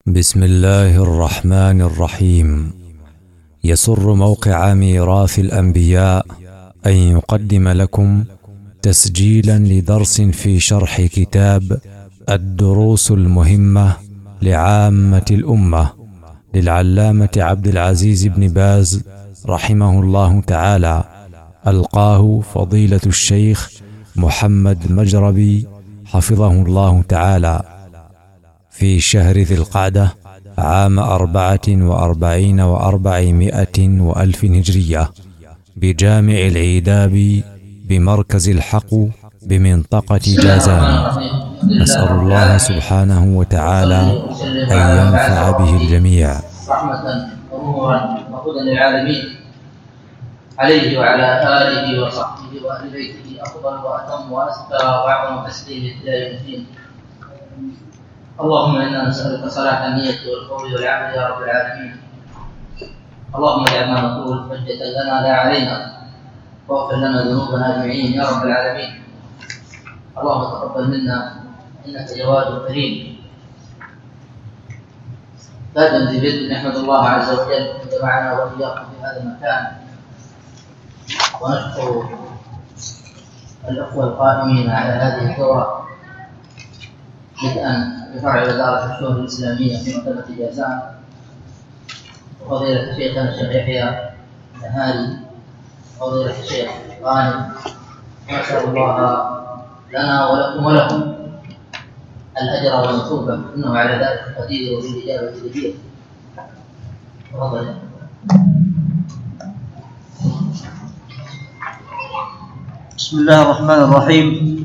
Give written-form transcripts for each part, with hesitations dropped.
بسم الله الرحمن الرحيم. يسر موقع ميراث الأنبياء أن يقدم لكم تسجيلا لدرس في شرح كتاب الدروس المهمة لعامة الأمة للعلامة عبد العزيز بن باز رحمه الله تعالى، ألقاه فضيلة الشيخ محمد مجربي حفظه الله تعالى في شهر ذي القعدة عام 44 و400 وألف هجرية بجامع العيداب بمركز الحق بمنطقة جازان. نسأل الله سبحانه وتعالى أن ينفع به الجميع. رحمة ونورا وهدى للعالمين، عليه وعلى آله وصحبه وأهل بيته أفضل وأتم وأزكى وأعظم تسليم إلى يوم الدين. اللهم إنا نسألك صلاح النية والقول والعمل يا رب العالمين. اللهم اجعل ما نقول حجة لنا لا علينا، واغفر لنا ذنوبنا أجمعين يا رب العالمين. اللهم تقبل منا إنك جواد كريم. بعد ذي بدء نحمد الله عز وجل أن جمعنا وإياكم في هذا المكان، ونشكر الأخوة القائمين على هذه الدورة بدءا بفرع وزارة الشؤون الإسلامية في مكتبة جازان، وفضيلة شيخنا الشيخ يحيى النهاري، وفضيلة الشيخ غانم. ونسأل الله لنا ولكم ولهم الأجر والمثوبة، إنه على ذلك قدير وبالإجابة جدير. تفضل. بسم الله الرحمن الرحيم.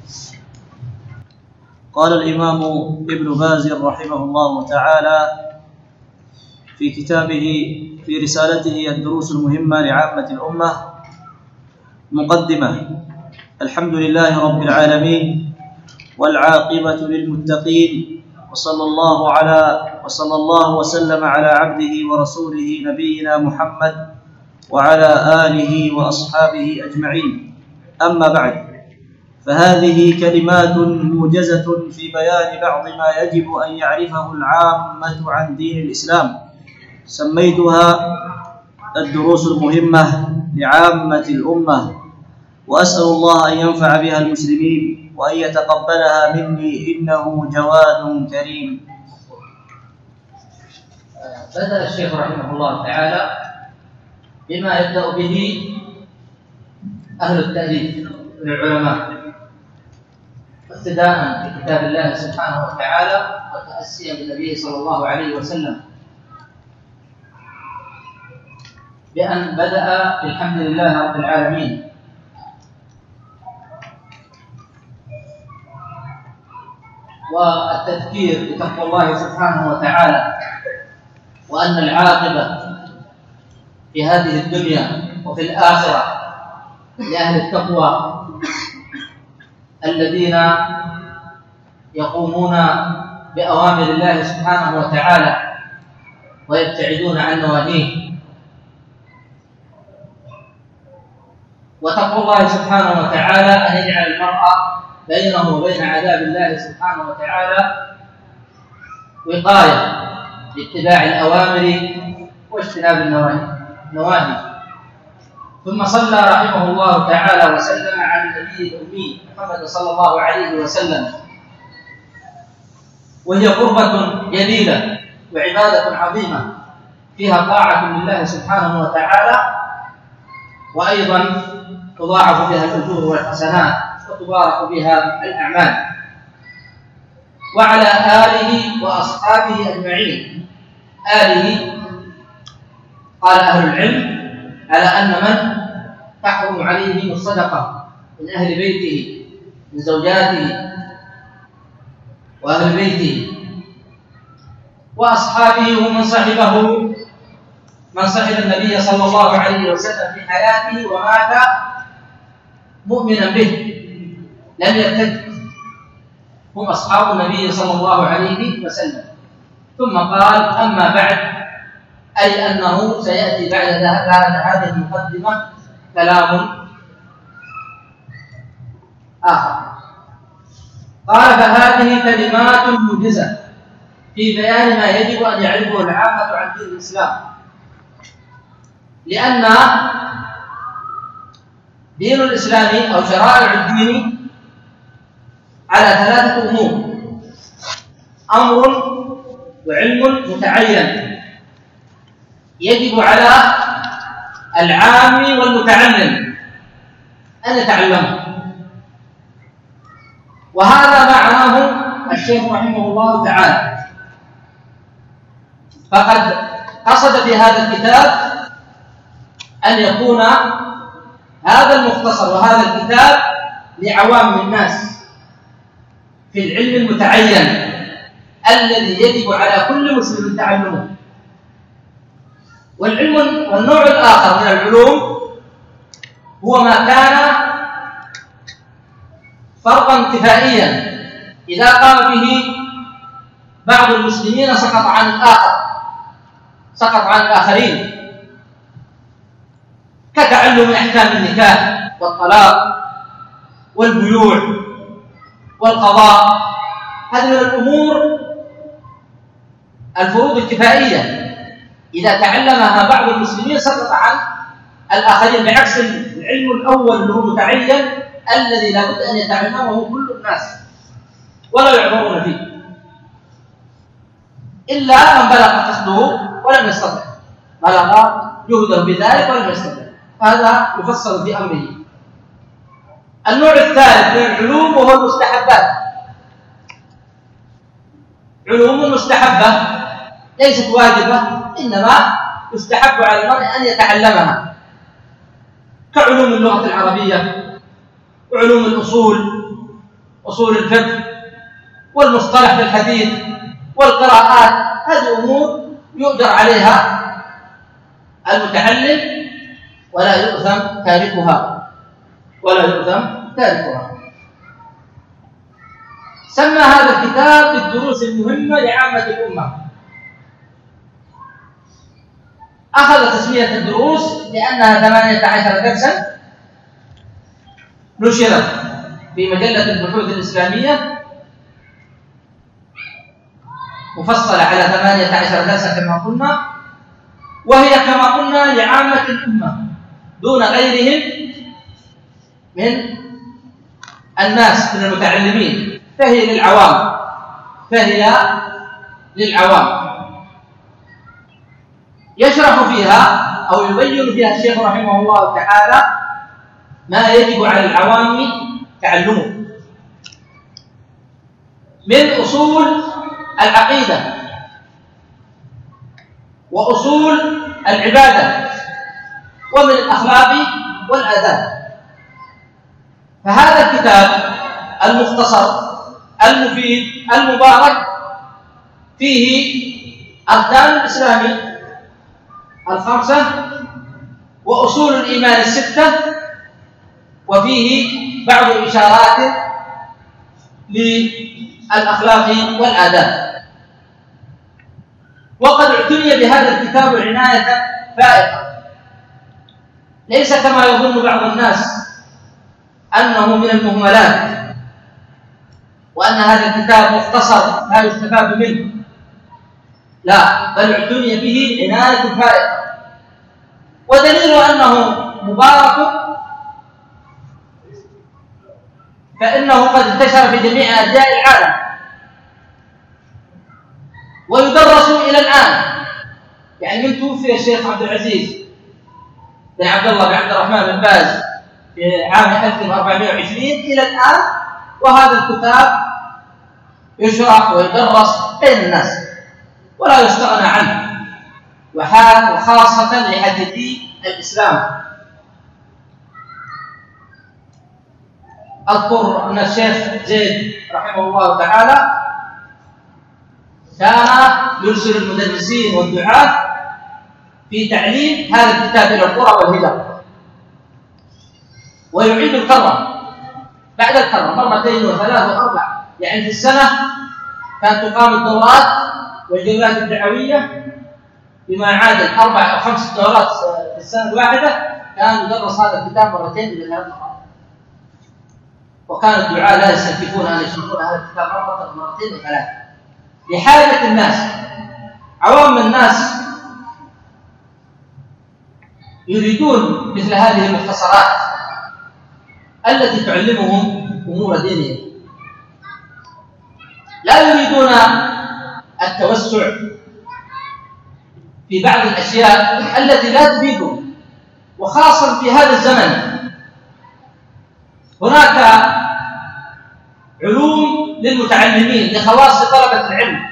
قال الإمام ابن باز رحمه الله تعالى في كتابه في رسالته الدروس المهمة لعامة الأمة مقدمة: الحمد لله رب العالمين والعاقبة للمتقين، وصلى الله وسلم على عبده ورسوله نبينا محمد وعلى آله وأصحابه أجمعين. أما بعد، فهذه كلمات موجزة في بيان بعض ما يجب أن يعرفه العامة عن دين الإسلام، سميتها الدروس المهمة لعامة الأمة، وأسأل الله أن ينفع بها المسلمين وأن يتقبلها مني إنه جواد كريم. بدأ الشيخ رحمه الله تعالى بما يبدأ به أهل التأليف من العلماء، اقتداء بكتاب الله سبحانه وتعالى وتأسيا بالنبي صلى الله عليه وسلم، بأن بدأ بالحمد لله رب العالمين. والتذكير بتقوى الله سبحانه وتعالى، وأن العاقبة في هذه الدنيا وفي الآخرة لأهل التقوى الذين يقومون بأوامر الله سبحانه وتعالى ويبتعدون عن نواهيه. وتقوى الله سبحانه وتعالى أن يجعل المرء بينه وبين عذاب الله سبحانه وتعالى وقاية لاتباع الأوامر واجتناب النواهي. ثم صلى رحمه الله تعالى وسلم على النبي الأمي محمد صلى الله عليه وسلم، وهي قربة جليلة وعبادة عظيمة فيها طاعة لله سبحانه وتعالى، وأيضا تضاعف بها الأجور والحسنات وتبارك بها الأعمال. وعلى آله وأصحابه أجمعين. آله قال أهل العلم على أن من تحرم عليه الصدقة من أهل بيته من زوجاته وأهل بيته. وأصحابه هم من صحب النبي صلى الله عليه وسلم في حياته ومات مؤمنا به لم يرتد، هم أصحاب النبي صلى الله عليه وسلم. ثم قال: أما بعد، أي أنه سيأتي بعد هذه المقدمة كلام آخر. قال: فهذه كلمات موجزة في بيان ما يجب أن يعرفه العامة عن دين الإسلام، لأن دين الإسلام أو شرائع الدين على ثلاثة أمور: أمر وعلم متعين يجب على العام والمتعلم أن يتعلمه، وهذا معناه الشيخ رحمه الله تعالى. فقد قصد في هذا الكتاب أن يكون هذا المختصر وهذا الكتاب لعوام الناس في العلم المتعين الذي يجب على كل مسلم تعلمه. والنوع الآخر من العلوم هو ما كان فرضا كفائيا إذا قام به بعض المسلمين سقط عن الآخرين، كتعلم أحكام النكاح والطلاق والبيوع والقضاء. هذه من الأمور الفروض الكفائية إذا تعلمها بعض المسلمين سقط عن الآخرين، بعكس العلم الأول اللي هو متعين الذي لا بد أن يتعلمه كل الناس ولا يعذرون فيه إلا من بلغ قصده ولم يستطع، بلغ جهده بذلك ولم يستطع، هذا يفصل في أمره. النوع الثالث من العلوم وهو المستحبات، علوم مستحبة ليست واجبة، إنما يستحب على المرء أن يتعلمها، كعلوم اللغة العربية وعلوم الأصول، أصول الفقه والمصطلح في الحديث والقراءات. هذه أمور يؤجر عليها المتعلم ولا يؤثم تاركها. سمى هذا الكتاب بالدروس المهمة لعامة الأمة. أخذ تسمية الدروس لأنها 18 درسا نشرت في مجلة البحوث الإسلامية مفصلة على 18 درسا كما قلنا، وهي كما قلنا لعامة الأمة دون غيرهم من الناس من المتعلمين، فهي للعوام. يشرح فيها أو يبين فيها الشيخ رحمه الله تعالى ما يجب على العوام تعلمه من أصول العقيدة وأصول العبادة ومن الأخلاق والآداب. فهذا الكتاب المختصر المفيد المبارك فيه أركان الإسلام 5 وأصول الإيمان 6، وفيه بعض الإشارات للأخلاق والآداب. وقد اعتني بهذا الكتاب عناية فائقة، ليس كما يظن بعض الناس أنه من المهملات وأن هذا الكتاب مختصر لا يستفاد منه، لا، بل اعتني به عناية فائقة. ودليل أنه مبارك فإنه قد انتشر في جميع أرجاء العالم ويدرس إلى الآن. يعني من توفي الشيخ عبد العزيز بن عبد الله بن عبد الرحمن بن باز في عام 1420 إلى الآن، وهذا الكتاب يشرح ويدرس بين الناس ولا يستغنى عنه، وخاصة لحديثي الإسلام. أذكر أن الشيخ زيد رحمه الله تعالى كان يرسل المدرسين والدعاة في تعليم هذا الكتاب إلى القرى والهجر، ويعيد الكرة بعد الكرة 2 و3 و4، يعني في السنة كانت تقام الدورات والجولات الدعوية بما يعادل 4 أو 5 دورات في السنة الواحدة. كان يدرس هذا الكتاب 2 إلى 3 مرات، وكان الدعاة لا يستنكفون أن يشرحون هذا الكتاب مرة أو 2 أو 3. لحاجة الناس. عوام الناس يريدون مثل هذه المختصرات التي تعلمهم أمور دينهم، لا يريدون التوسع في بعض الأشياء التي لا تفيدهم، وخاصة في هذا الزمن هناك علوم للمتعلمين لخواص طلبة العلم،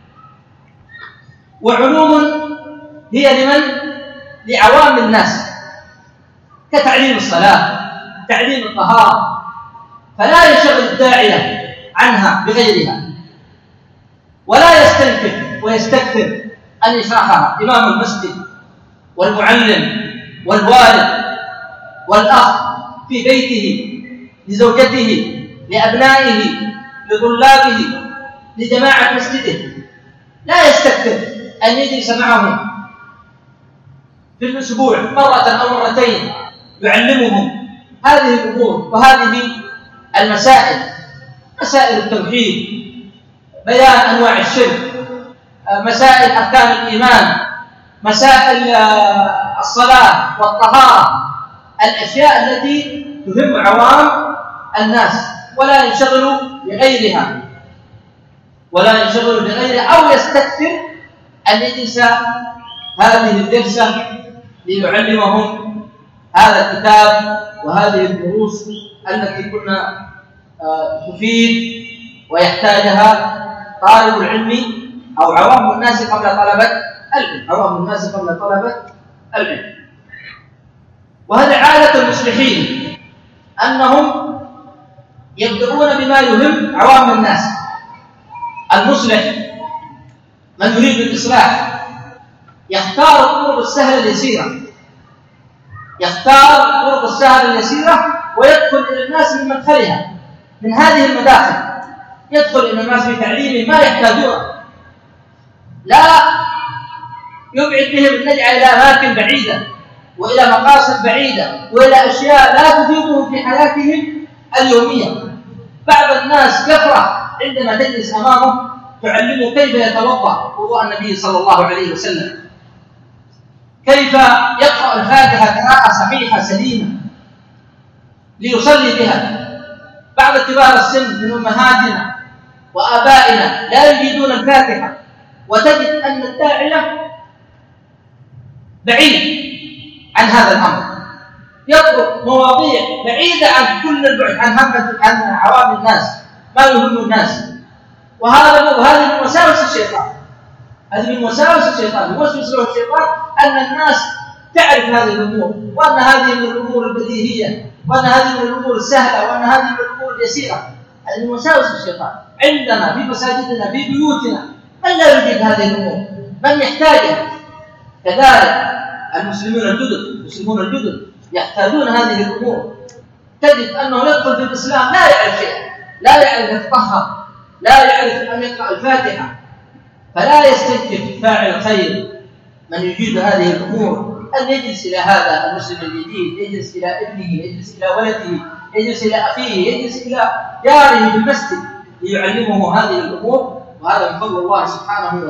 وعلوم هي لعوام الناس كتعليم الصلاة، تعليم الطهارة، فلا يشغل الداعية عنها بغيرها، ولا يستنكف ويستكثر أن يشرحها إمام المسجد والمعلم والوالد والأخ في بيته لزوجته لأبنائه لطلابه لجماعة مسجده، لا يستكثر أن يجلس معهم في الأسبوع مرة أو مرتين يعلمهم هذه الأمور وهذه المسائل، مسائل التوحيد، بيان أنواع الشرك، مسائل أركان الإيمان، مسائل الصلاة والطهارة، الأشياء التي تهم عوام الناس، ولا ينشغلوا بغيرها أو يستكثر أن يجلس هذه الجلسة ليعلمهم هذا الكتاب وهذه الدروس التي كنا تفيد ويحتاجها طالب العلم أو عوام الناس قبل طلبة العلم. وهذا عادة المصلحين أنهم يبدأون بما يهم عوام الناس. المصلح من يريد الإصلاح يختار الطرق السهلة اليسيرة ويدخل إلى الناس من مدخلها، من هذه المداخل يدخل إلى الناس بتعليم ما يحتاجونه، لا يبعد بهم النجعة إلى أماكن بعيدة وإلى مقاصد بعيدة وإلى أشياء لا تفيدهم في حياتهم اليومية. بعض الناس يفرح عندما تجلس أمامه تعلمه كيف يتوضأ وضوء النبي صلى الله عليه وسلم، كيف يقرأ الفاتحة قراءة صحيحة سليمة ليصلي بها. بعض كبار السن من أمهاتنا وآبائنا لا يجيدون الفاتحة، وتجد أن الداعية بعيد عن هذا الأمر، يطرق مواضيع بعيدة عن كل البعد عن عوام الناس ما يهم الناس. وهذه من وساوس الشيطان، يوسوس له الشيطان أن الناس تعرف هذه الأمور، وأن هذه من الأمور البديهية، وأن هذه من الأمور السهلة، وأن هذه من الأمور اليسيرة. هذه من وساوس الشيطان. عندنا في مساجدنا في بيوتنا من لا يجيد هذه الأمور، من يحتاجها. كذلك المسلمون الجدد يحتاجون هذه الأمور. تجد أنه يدخل في الإسلام لا يعرف شيئا، لا يعرف يتطهر، لا يعرف أن يقرأ الفاتحة، فلا يستنكف فاعل الخير من يجيد هذه الأمور أن يجلس إلى هذا المسلم الجديد، يجلس إلى ابنه، يجلس إلى ولده، يجلس إلى أخيه، يجلس إلى جاره في المسجد ليعلمه هذه الأمور. وهذا من فضل الله سبحانه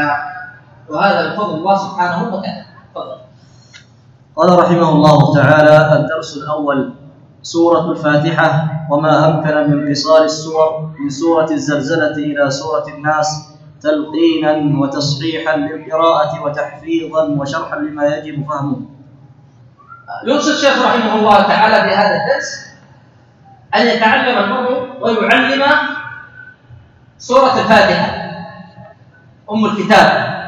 وتعالى. قال رحمه الله تعالى: الدرس الأول: سورة الفاتحة وما أمكن من انفصال السور من سورة الزلزلة إلى سورة الناس تلقينا وتصحيحا للقراءة وتحفيظا وشرحا لما يجب فهمه. يقصد الشيخ رحمه الله تعالى بهذا الدرس أن يتعلم المرء ويعلم سورة الفاتحة أم الكتاب،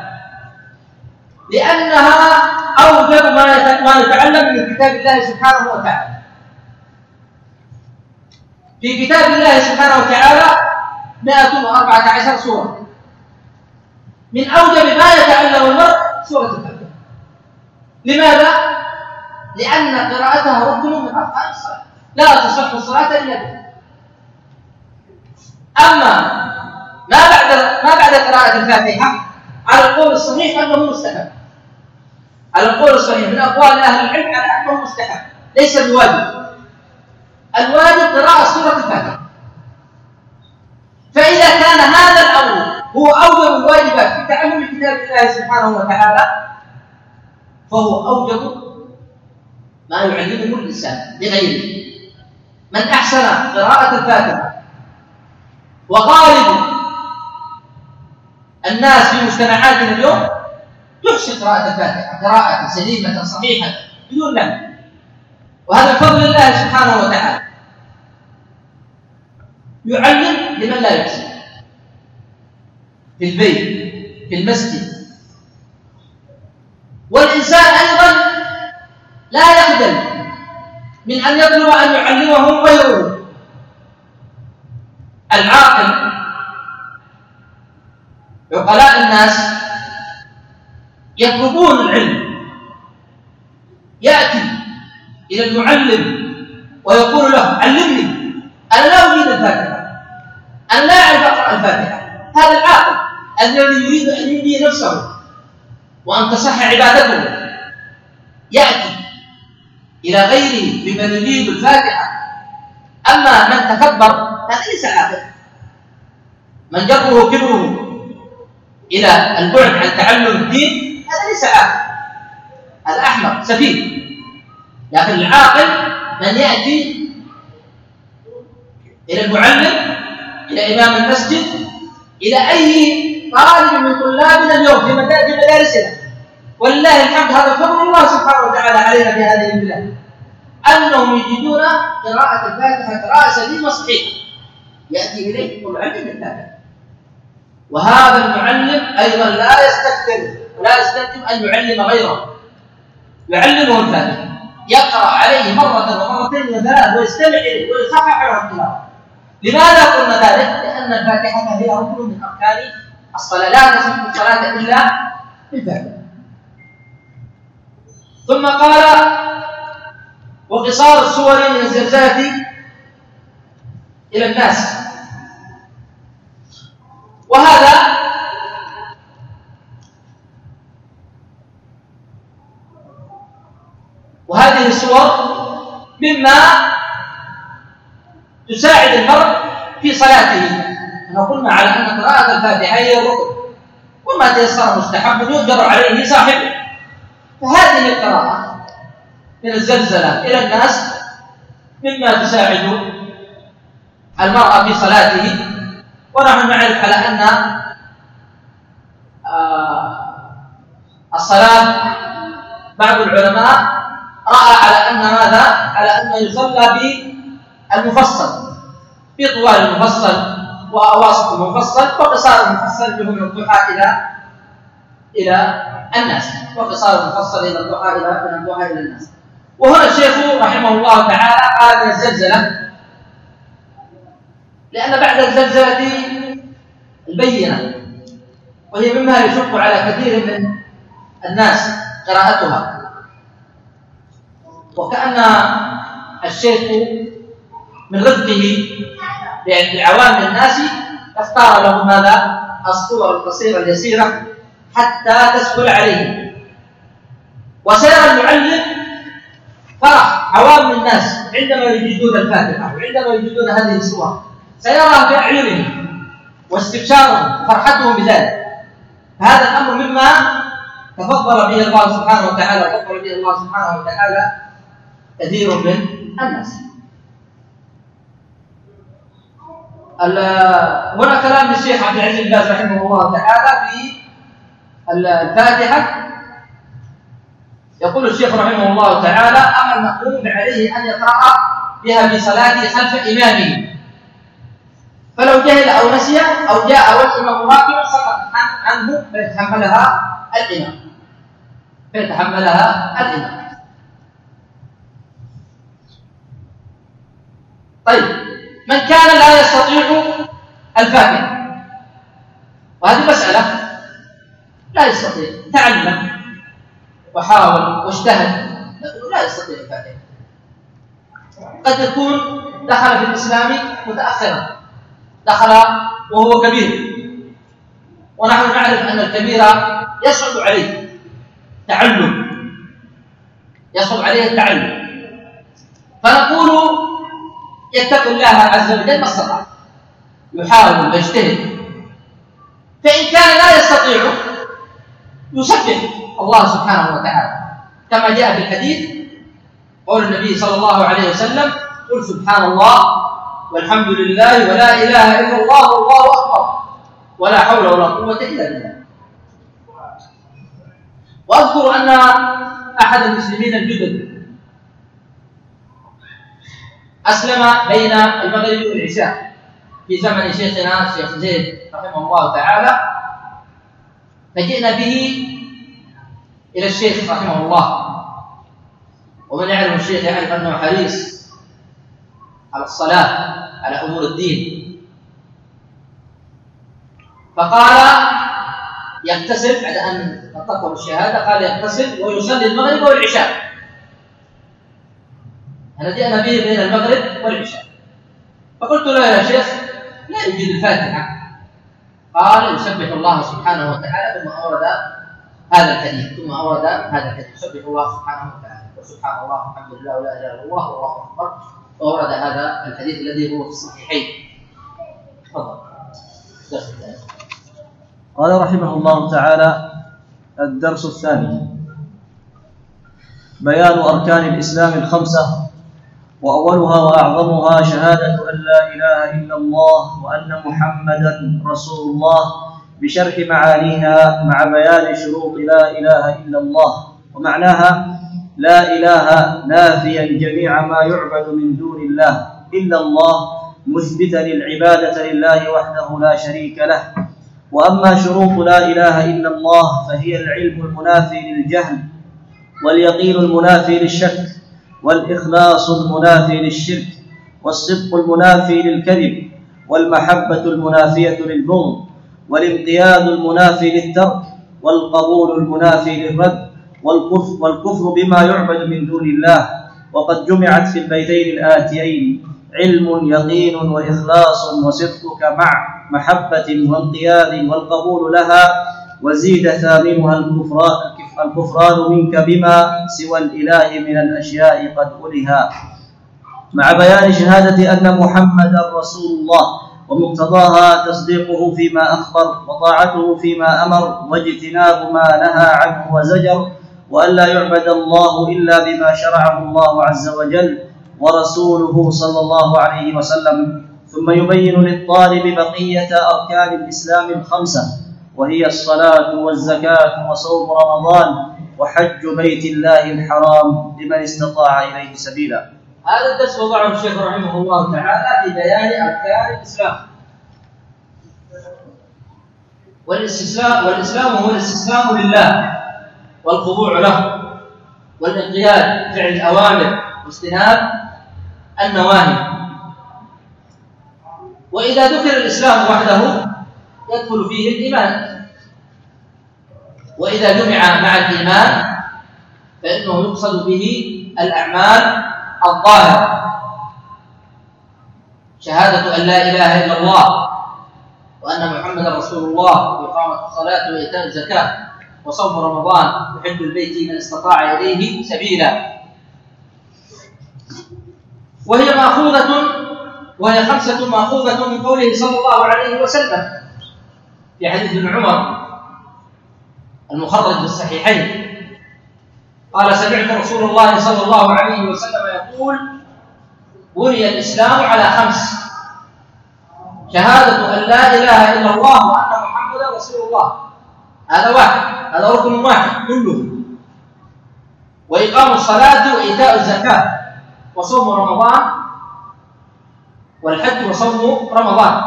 لأنها أوجب ما نتعلم من كتاب الله سبحانه وتعالى. في كتاب الله سبحانه وتعالى 114 سورة، من أوجب ما يتعلم المرء سورة الفاتحة. لماذا؟ لأن قراءتها ركن من أركان الصلاة، لا تصح الصلاة إلا بها. أما ما بعد قراءة الفاتحة على القول الصحيح أنه مستحب، على القول الصحيح من أقوال أهل العلم على أنه مستحب ليس بواجب. الواجب قراءة سورة الفاتحة. فإذا كان هذا الأمر هو كتاب الله سبحانه وتعالى فهو أوجب ما يعلمه الإنسان لغيره. من أحسن قراءة الفاتحة، وغالب الناس في مجتمعاتنا اليوم يحسن قراءة الفاتحة قراءة سليمة صحيحة بدون لم، وهذا بفضل الله سبحانه وتعالى. يعلم لمن لا يحسن في البيت في المسجد. والإنسان أيضا لا يخجل من أن يطلب أن يعلمه غيره. العاقل عقلاء الناس يطلبون العلم، يأتي إلى المعلم ويقول له علمني، أنا لا أريد الفاتحة، أنا لا أعرف أقرأ الفاتحة. هذا العاقل الذي يريد أن يهدي نفسه وأن تصح عبادته يأتي إلى غيره بمن يريد الفاتحة. أما من تكبر هذا ليس عاقل، من جره كبره إلى البعد عن تعلم الدين هذا ليس عاقل، هذا أحمق سفيه. لكن العاقل من يأتي إلى المعلم، إلى إمام المسجد، إلى أي طالب من طلابنا اليوم في مدارسنا. ولله الحمد، هذا فضل الله سبحانه وتعالى علينا في هذه البلاد، أنهم يجدون قراءة الفاتحة قراءة سليمة صحيحة، يأتي إليه ويعلم الفاتحة. وهذا المعلم أيضا لا يستكثر ولا يستلزم أن يعلم غيره، يعلمه الفاتحة، يقرأ عليه مرة ومرتين وثلاث ويستمع إليه ويصحح له القراءة. لماذا قلنا ذلك؟ لأن الفاتحة هي ركن من أركان الصلاة، لا تصح الصلاة إلا بالفاتحة. ثم قال وقصار السور من الزلزلة إلى الناس. وهذه السور مما تساعد المرء في صلاته. قلنا على أن قراءة الفاتحة هي الركن، وما تيسر مستحب يؤجر عليه صاحبه. فهذه القراءة من الزلزلة إلى الناس مما تساعد المرء في صلاته. ونحن نعرف على أن الصلاة بعض العلماء رأى على أن ماذا؟ على أن يصلى بالمفصل، بطوال المفصل وأواسط المفصل وقصار المفصل اللي هو من الضحى إلى الناس، وقصار المفصل إلى الضحى إلى الناس. وهنا الشيخ رحمه الله تعالى قال من الزلزلة، لأن بعد الزلزلة البينة، وهي مما يشق على كثير من الناس قراءتها. وكأن الشيخ من رفقه بعوام الناس اختار له ماذا؟ الصور القصيرة اليسيرة حتى تسهل عليه. وسيرى المعلم فرح عوام الناس عندما يجدون الفاتحة وعندما يجدون هذه الصور، سيرى في أعينهم واستبشارهم وفرحتهم بذلك. هذا الأمر مما تفضل به الله سبحانه وتعالى، وفضل به الله سبحانه وتعالى كثير من الناس. هنا كلام الشيخ عبد العزيز بن باز رحمه الله تعالى في الفاتحة. يقول الشيخ رحمه الله تعالى: أما المأموم عليه أن يقرأ بها في صلاته خلف إمامه، فلو جهل أو نسي أو جاء والإمام راكع سقط عنه فيتحملها الإمام. طيب، من كان لا يستطيع الفاتحة، وهذه مسألة لا يستطيع، تعلم وحاول واجتهد لكنه لا يستطيع الفاتحة. قد يكون دخل في الإسلام متأخرا، دخل وهو كبير، ونحن نعرف أن الكبير يصعب عليه التعلم، فنقول يتق الله عز وجل ما استطاع، يحاول ويجتهد. فإن كان لا يستطيع يسبح الله سبحانه وتعالى، كما جاء في الحديث قول النبي صلى الله عليه وسلم: قل سبحان الله والحمد لله ولا إله إلا الله والله أكبر ولا حول ولا قوة إلا بالله. وأذكر أن أحد المسلمين الجدد أسلم بين المغرب والعشاء في زمن شيخنا الشيخ زيد رحمه الله تعالى، فجئنا به إلى الشيخ رحمه الله، ومن يعلم الشيخ يعرف أنه حريص على الصلاة على أمور الدين، فقال يغتسل بعد أن نطقه الشهادة، قال يغتسل ويصلي المغرب والعشاء. أنا جئنا به بين المغرب والعشاء، فقلت له: يا شيخ لا يوجد الفاتحة. قال: يسبح الله سبحانه وتعالى، ثم أورد هذا الحديث يسبح الله سبحانه وتعالى وسبحان الله والحمد لله ولا إله إلا الله والله أكبر، وأورد هذا الحديث الذي هو في الصحيحين. تفضل. قال رحمه الله تعالى: الدرس الثاني: بيان أركان الإسلام الخمسة، وأولها وأعظمها شهادة أن لا إله إلا الله وأن محمدا رسول الله، بشرح معانيها مع بيان شروط لا إله إلا الله. ومعناها: لا إله نافيا جميع ما يعبد من دون الله إلا الله، مثبتا العبادة لله وحده لا شريك له. وأما شروط لا إله إلا الله فهي العلم المنافي للجهل، واليقين المنافي للشك، والإخلاص المنافي للشرك، والصدق المنافي للكذب، والمحبة المنافية للبغض، والامتياز المنافي للترك، والقبول المنافي للرد، والكفر بما يعبد من دون الله. وقد جمعت في البيتين الآتيين علم يقين وإخلاص وصدقك مع محبة وانقياد والقبول لها، وزيد ثامنها الكفران منك بما سوى الإله من الأشياء قد ألها، مع بيان شهادة أن محمدا رسول الله، ومقتضاها تصديقه فيما أخبر، وطاعته فيما أمر، واجتناب ما نهى عنه وزجر، وأن لا يعبد الله إلا بما شرعه الله عز وجل ورسوله صلى الله عليه وسلم. ثم يبين للطالب بقية أركان الإسلام الخمسة، وهي الصلاة والزكاة وصوم رمضان وحج بيت الله الحرام لمن استطاع إليه سبيلا. هذا الدرس وضعه الشيخ رحمه الله تعالى في بيان أركان الإسلام. والإسلام هو الاستسلام لله والخضوع له والانقياد، فعل الأوامر واجتناب النواهي. وإذا ذكر الإسلام وحده يدخل فيه الإيمان، وإذا جمع مع الإيمان فإنه يقصد به الأعمال الظاهرة، شهادة أن لا إله إلا الله وأن محمدا رسول الله، وإقامة الصلاة وإيتاء الزكاة وصوم رمضان وحج البيت من استطاع إليه سبيلا. وهي خمسة مأخوذة من قوله صلى الله عليه وسلم في حديث ابن عمر المخرج في الصحيحين، قال: سمعت رسول الله صلى الله عليه وسلم يقول: بني الإسلام على خمس: شهادة أن لا إله إلا الله وأن محمدا رسول الله، هذا واحد، هذا ركن واحد كله، وإقام الصلاة وإيتاء الزكاة وصوم رمضان والحج وصوم رمضان،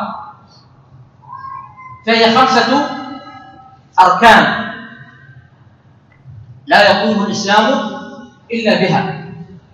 فهي خمسة أركان لا يقوم الإسلام إلا بها.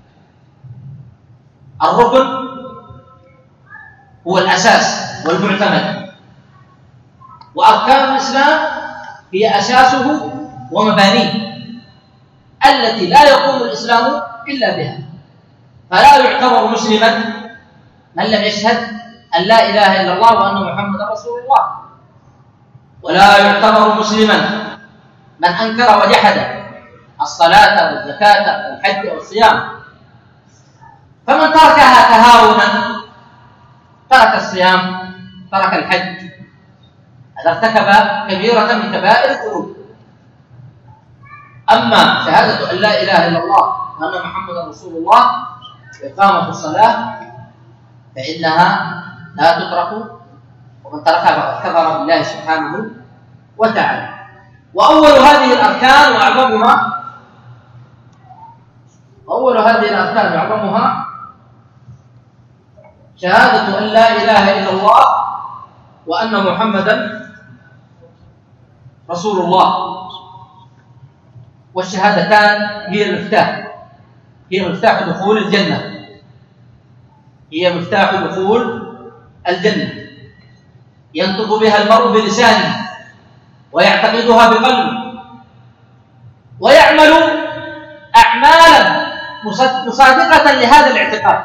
الركن هو الأساس والمعتمد، وأركان الإسلام هي أساسه ومبانيه التي لا يقوم الإسلام إلا بها. فلا يعتبر مسلما من لم يشهد أن لا إله إلا الله وأن محمدا رسول الله، ولا يعتبر مسلما من أنكر وجحد الصلاة والزكاة والحج والصيام. فمن تركها تهاونا، ترك الصيام، ترك الحج، هذا ارتكب كبيرة من كبائر الذنوب. أما شهادة أن لا إله إلا الله وأن محمدا رسول الله وإقامة الصلاة فإنها لا تترك، ومن تركها فقد كفر بالله سبحانه وتعالى. وأول هذه الأركان وأعظمها شهادة أن لا إله إلا الله وأن محمدا رسول الله. والشهادتان هي مفتاح دخول الجنة، ينطق بها المرء بلسانه ويعتقدها بقلبه ويعمل أعمالا مصادقة لهذا الاعتقاد.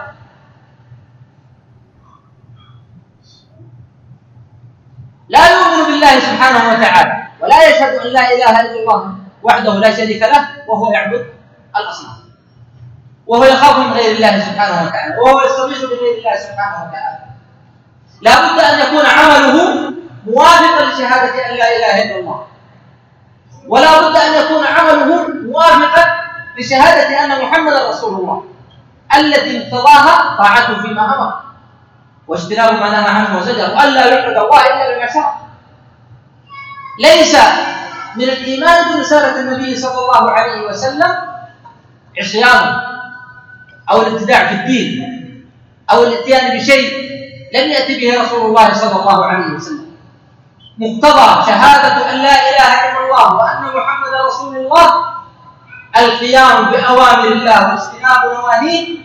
لا يؤمن بالله سبحانه وتعالى ولا يشهد أن لا إله إلا الله وحده لا شريك له وهو يعبد الأصنام، وهو يخاف من غير الله سبحانه وتعالى، وهو يستغيث بغير الله سبحانه وتعالى. لا بد أن يكون عمله موافقا لشهادة أن لا إله إلا الله، ولا بد أن يكون عمله موافقا لشهادة أن محمدا رسول الله، التي مقتضاها طاعته فيما أمر واجتناب ما نهى عنه وزجر، وألا يعبد الله إلا بما شرع. ليس من الإيمان برسالة النبي صلى الله عليه وسلم عصيانه أو الابتداع في الدين أو الاتيان بشيء لم يأتي به رسول الله صلى الله عليه وسلم. مقتضى شهادة أن لا إله إلا الله وأن محمدا رسول الله القيام بأوامر الله واجتناب نواهيه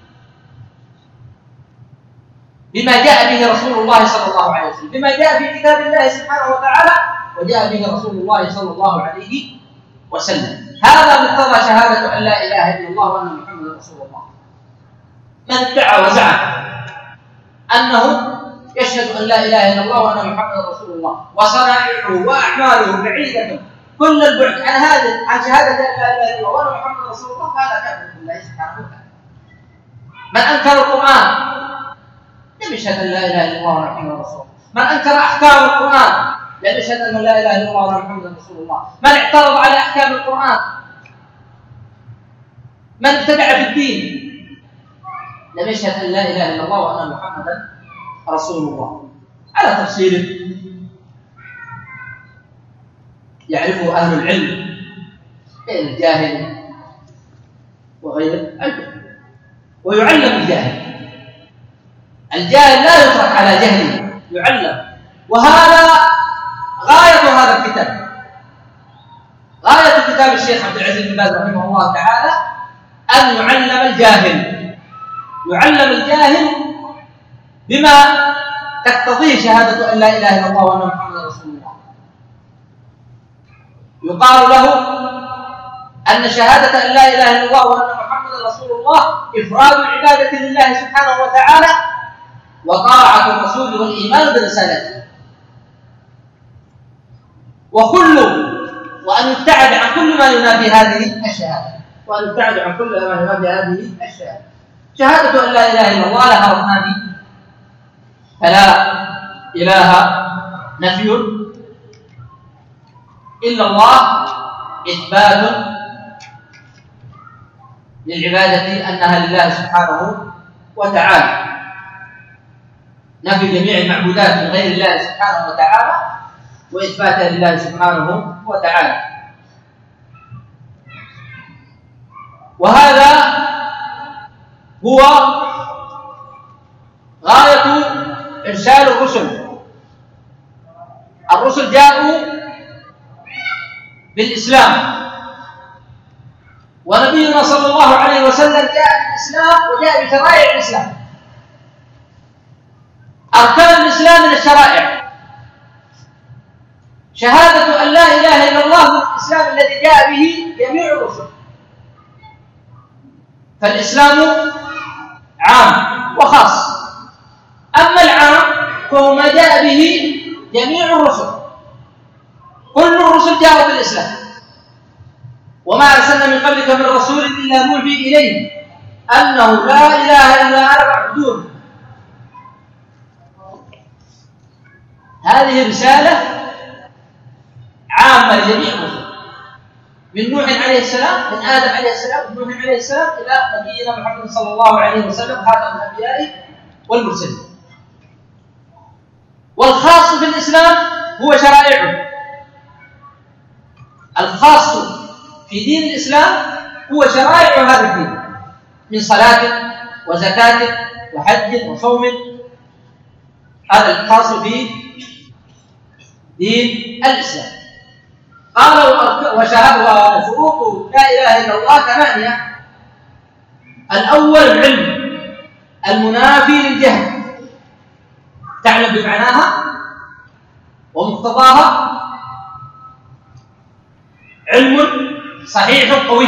بما جاء به رسول الله صلى الله عليه وسلم، بما جاء في كتاب الله سبحانه وتعالى وجاء به رسول الله صلى الله عليه وسلم. هذا مقتضى شهادة أن لا إله إلا الله وأن محمدا رسول الله. من ادعى وزعم أنه يشهد أن لا إله إلا الله وأن محمدا رسول الله وصنائعه وأعماله بعيدة كل البعد عن شهادة أن لا إله إلا الله وأن محمدا رسول الله، هذا كافر بالله سبحانه وتعالى. من أنكر القرآن لم يشهد أن لا إله إلا الله وأن محمدا رسول الله. من أنكر أحكام القرآن لم يشهد أن لا إله إلا الله وأن محمدا رسول الله. من اعترض على أحكام القرآن، من ابتدع في الدين لم يشهد أن لا إله إلا الله وأن محمدا رسول الله. على تفصيل يعرفه أهل العلم بين الجاهل وغير الجاهل، ويعلم الجاهل لا يترك على جهله، يعلم. وهذا غاية هذا الكتاب، غاية كتاب الشيخ عبد العزيز بن باز رحمه الله تعالى أن يعلم الجاهل بما تقتضيه شهادة أن لا إله إلا الله وأن محمدا رسول الله. يقال له أن شهادة أن لا إله إلا الله وأن محمدا رسول الله إفراد العبادة لله سبحانه وتعالى وطاعة الرسول والإيمان برسالته، وأن يبتعد عن كل ما ينافي هذه الشهادة، شهادة أن لا إله إلا الله لها ركنان: فلا إله نفي إلا الله إثبات للعبادة أنها لله سبحانه وتعالى، نفي جميع المعبودات من غير الله سبحانه وتعالى وإثباتها لله سبحانه وتعالى. وهذا هو غاية إرسال الرسل جاءوا بالإسلام، ونبينا صلى الله عليه وسلم جاء بالإسلام وجاء بشرائع الإسلام. أركان الإسلام من الشرائع شهادة أن لا إله إلا الله من الإسلام الذي جاء به جميع الرسل. فالإسلام عام وخاص، أما العام فهو ما جاء به جميع الرسل، كل الرسل جاءوا بالإسلام. وما أرسلنا من قبلك من رسول إلا نوحي إليه أنه لا إله إلا أنا فاعبدون. هذه رسالة عامة لجميع الرسل، من نوح عليه السلام، من آدم عليه السلام، من نوح عليه السلام إلى نبينا محمد صلى الله عليه وسلم خاتم الأنبياء والمرسلين. والخاص في الإسلام هو شرائعه. الخاص في دين الإسلام هو شرائع هذا الدين من صلاة وزكاة وحج وصوم. هذا الخاص في دين الإسلام. قال وشروط لا إله إلا الله 8. الأول العلم المنافي للجهل، تعلم بمعناها ومقتضاها، علم صحيح قوي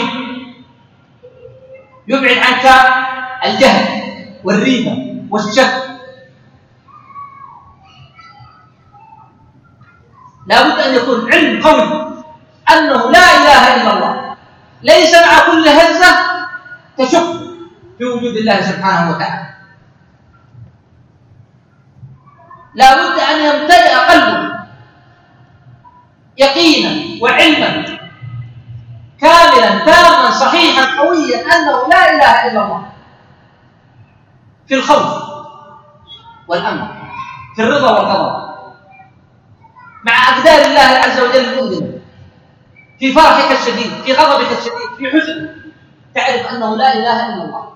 يبعد عنك الجهل والريبة والشك. لا بد أن يكون علم قوي أنه لا إله إلا الله، ليس مع كل هزة تشك في وجود الله سبحانه وتعالى. لا بد أن يمتلئ قلبه يقينا وعلما كاملا تاما صحيحا قويا أنه لا إله إلا الله، في الخوف والأمن، في الرضا والغضب، مع أقدار الله عز وجل المؤلمة، في فرحك الشديد، في غضبك الشديد، في حزنك، تعرف أنه لا إله إلا الله.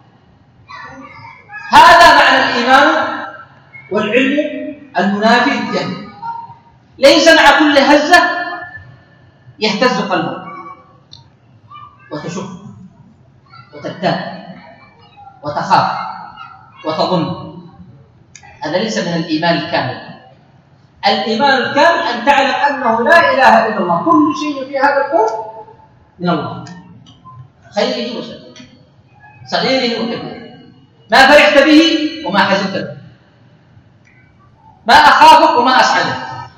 هذا معنى الإيمان والعلم المنافي للجهل. ليس مع كل هزة يهتز قلبه وتشك وترتاب وتخاف وتظن. هذا ليس من الإيمان الكامل. الإيمان الكامل أن تعلم أنه لا إله إلا الله، كل شيء في هذا الكون من الله، خيره وشره، صغيره وكبيره، ما فرحت به وما حزنت به، ما أخافك وما أسعدك،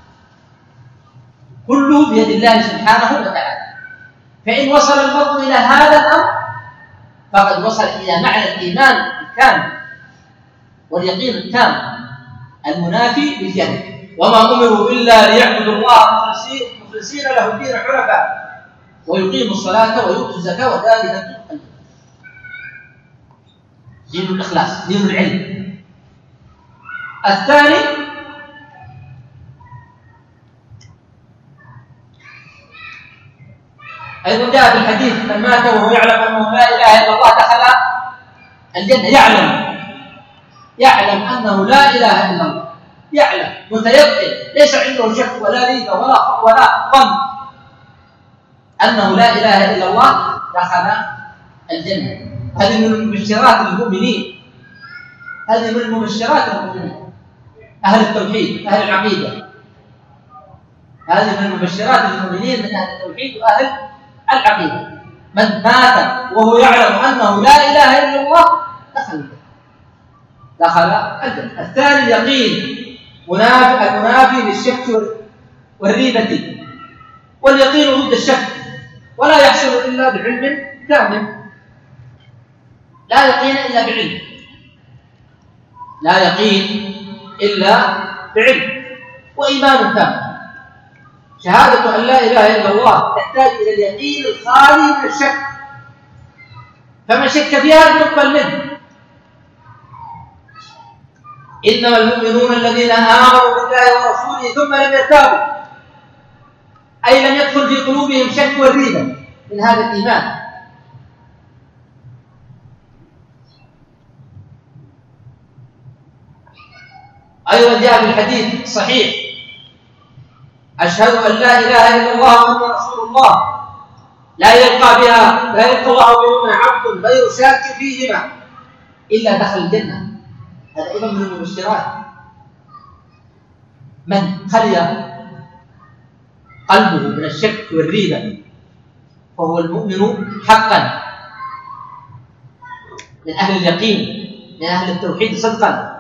كله بيد الله سبحانه وتعالى. فإن وصل المرء إلى هذا الأمر فقد وصل إلى معنى الإيمان الكامل واليقين التام المنافي للجهل. وما أمروا إلا ليعبدوا الله مخلصين له الدين حنفاء ويقيموا الصلاة ويؤتوا الزكاة وذلك دين الإخلاص، دين العلم. الثاني أيضا جاء في الحديث من مات وهو يعلم أنه لا إله إلا الله دخل الجنة. يعلم أنه لا إله إلا الله، يعلم متيقن، ليس عنده شك ولا ريبة ولا ظن أنه لا إله إلا الله دخل الجنة. هذه من المبشرات المؤمنين، هذه من المبشرات المؤمنين أهل التوحيد أهل العقيدة. هذه من المبشرات المؤمنين من أهل التوحيد وأهل العقيدة. من مات وهو يعلم أنه لا إله إلا الله دخل الجنة. الثاني اليقين المنافي للشك والريبة، واليقين ضد الشك، ولا يحصل إلا بعلم كامل. لا يقين إلا بعلم، لا يقين إلا بعلم وإيمان تام. شهادة أن لا إله إلا الله تحتاج إلى اليقين الخالي من الشك، فمن شك فيها تقبل منه. إنما المؤمنون الذين آمنوا بالله ورسوله ثم لم يرتابوا، أي لم يدخل في قلوبهم شك والريبة من هذا الإيمان. أيضا جاء في الحديث الصحيح: أشهد أن لا إله إلا الله وأن رسول الله لا يلقى الله بهما عبد غير شاك فيهما إلا دخل الجنة. هذا أيضا من المبشرات. من خلي قلبه من الشك والريبة فهو المؤمن حقا، من أهل اليقين، من أهل التوحيد صدقا.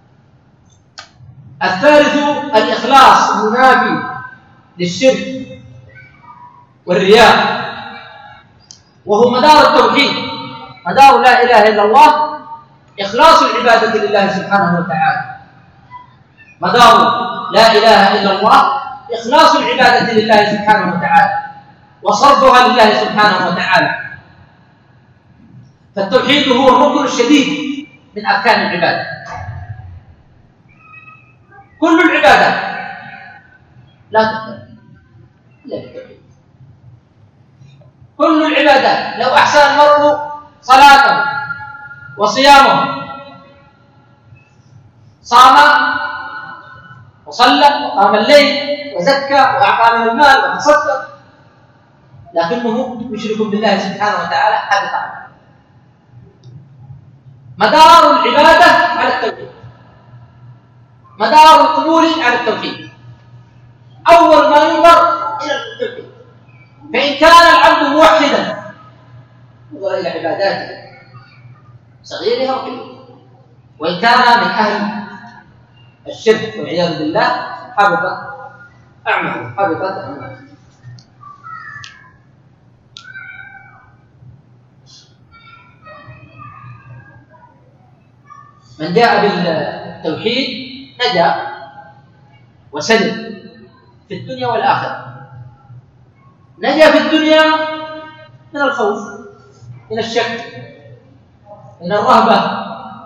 الثالث الإخلاص المنافي للشرك والرياء، وهو مدار التوحيد، مدار لا إله إلا الله، إخلاص العبادة لله سبحانه وتعالى. مدار لا إله إلا الله إخلاص العبادة لله سبحانه وتعالى، وصرفها لله سبحانه وتعالى. فالتوحيد هو الركن الشديد من أركان العبادة. كل العبادات لا تقبل إلا بالتوحيد. كل العبادات لو أحسن المرء صلاته وصيامه، صام وصلى وقام الليل وزكى وأعطى من المال وتصدق، لكنه يشرك بالله سبحانه وتعالى، حدث عنه. مدار العبادة على التوحيد، مدار القبول على التوحيد. أول ما ينظر إلى التوحيد، فإن كان العبد موحدا ينظر إلى عباداته صغيرها وكبيرها، وإن كان من أهل الشرك والعياذ بالله حبطت أعماله. من جاء بالتوحيد نجا وسلم في الدنيا والآخرة. نجا في الدنيا من الخوف، من الشك، من الرهبة،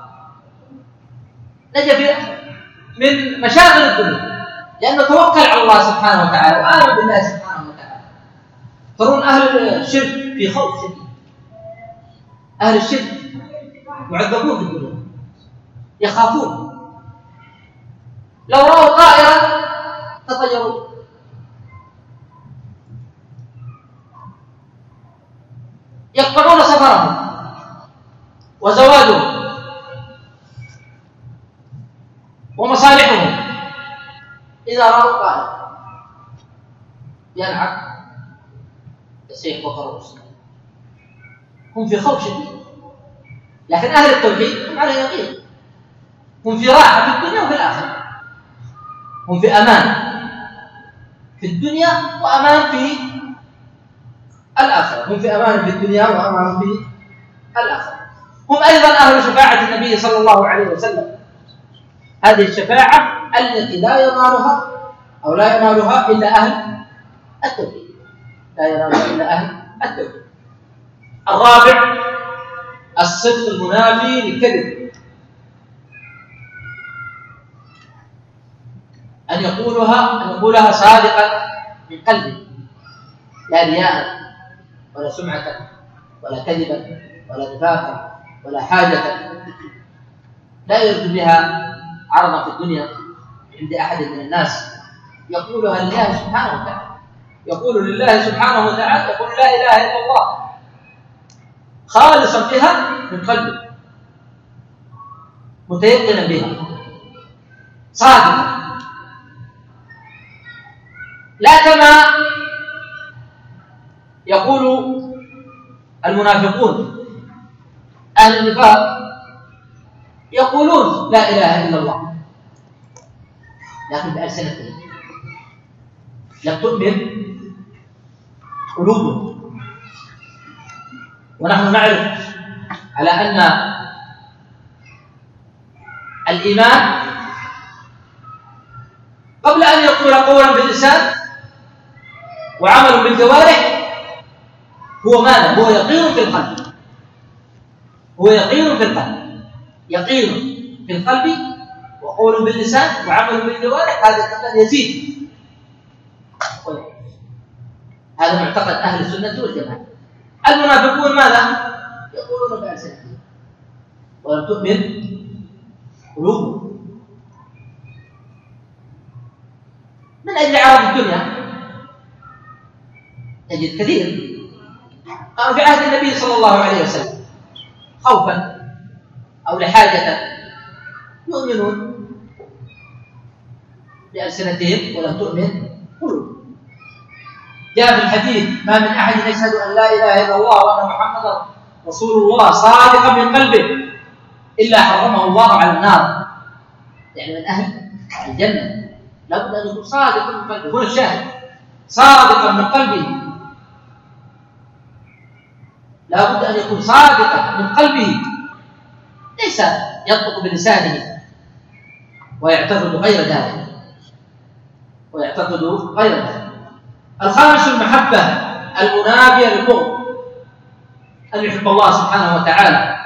نجا من مشاغل الدنيا، لأنه توكل على الله سبحانه وتعالى وآمن بالله سبحانه وتعالى. ترون أهل الشرك في خوف شديد، أهل الشرك معذبون في الدنيا، يخافون. لو رأوا طائرا تطيروا، يقطعون سفرهم وزواجهم ومصالحهم إذا رأوا طائرا ينعق يسيح وخروس. هم في خوف شديد. لكن أهل التوحيد هم على يقين، هم في راحة في الدنيا وفي الآخرة، هم في أمان في الدنيا وأمان في الآخرة، هم في أمان في الدنيا وأمان في الآخرة. هم أيضا أهل شفاعة النبي صلى الله عليه وسلم. هذه الشفاعة التي لا ينالها إلا أهل التوحيد، لا ينالها إلا أهل التوحيد. الرابع الصدق المنافي للكذب، أن يقولها صادقا من قلبه، لا رياء ولا سمعة ولا كذبا ولا نفاقا ولا حاجة لا يرد بها عرضا في الدنيا عند أحد من الناس، يقولها لله سبحانه وتعالى. يقول لله سبحانه وتعالى، يقول لا إله إلا الله خالصا بها من قلبه، متيقنا بها، صادقا، لا كما يقول المنافقون أهل النفاق، يقولون لا إله إلا الله لكن بألسنتهم، لم تؤمن قلوبهم. ونحن نعرف على أن الإيمان قبل أن يقول قولا باللسان وعمل بالجوارح هو ماذا؟ هو يقين في القلب، هو يقين في القلب، يقين في القلب وقول باللسان وعمل بالجوارح، هذا الثقل يزيد. هذا معتقد أهل السنة والجماعة. المنافقون ماذا؟ يقولون بألسنتهم ولم تؤمن قلوبهم من أجل عرض الدنيا. نجد كثير قالوا في عهد النبي صلى الله عليه وسلم خوفا أو لحاجة يؤمنون بألسنتهم ولم تؤمن قلوبهم. جاء في الحديث ما من أحد يشهد أن لا إله إلا الله وأن محمدا رسول الله صادقا من قلبه إلا حرمه الله على النار. يعني من أهل الجنة لابد أن يكون صادقا من قلبه. هنا الشاهد صادقا من قلبه، لابد أن يكون صادقا من قلبه، ليس ينطق بلسانه ويعتقد غير ذلك، الخامس المحبة المنافية للبغض، أن يحب الله سبحانه وتعالى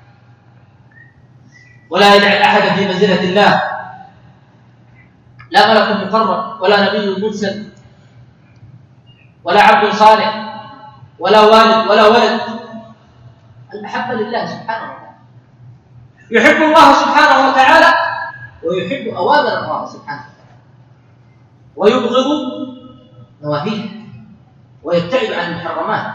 ولا يجعل أحدا في منزلة الله، لا ملك مقرب ولا نبي مرسل ولا عبد صالح ولا والد ولا ولد. المحبة لله سبحانه وتعالى، يحب الله سبحانه وتعالى ويحب أوامر الله سبحانه وتعالى ويبغض نواهيه ويبتعد عن المحرمات.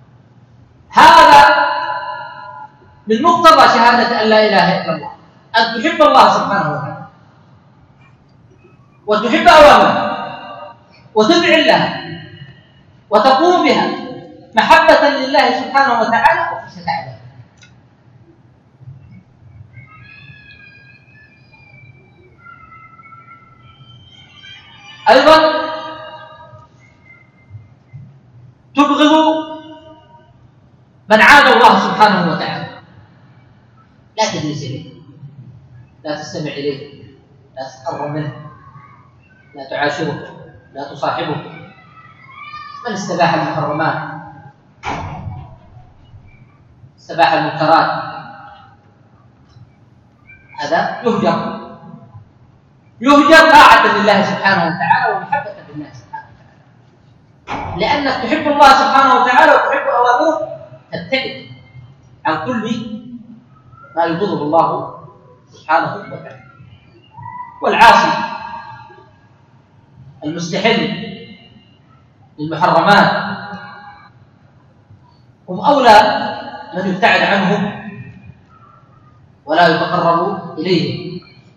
هذا من مقتضى شهادة أن لا إله إلا الله، أن تحب الله سبحانه وتعالى وتحب أوامره وتذعن لها وتقوم بها محبة لله سبحانه وتعالى وخشية عباده. أيضا تبغض من عاد الله سبحانه وتعالى، لا تجلس إليه، لا تستمع إليه، لا تتقرب منه، لا تعاشره، لا تصاحبه. من استباح المحرمات، استباح المنكرات، هذا يهجر طاعة لله سبحانه وتعالى ومحبة لله سبحانه وتعالى، لأنك تحب الله سبحانه وتعالى وتحب أوامره تبتعد عن كل ما يبغضه الله سبحانه وتعالى. والعاصي المستحل للمحرمات هم أولى من يبتعد عنهم ولا يتقرب إليه.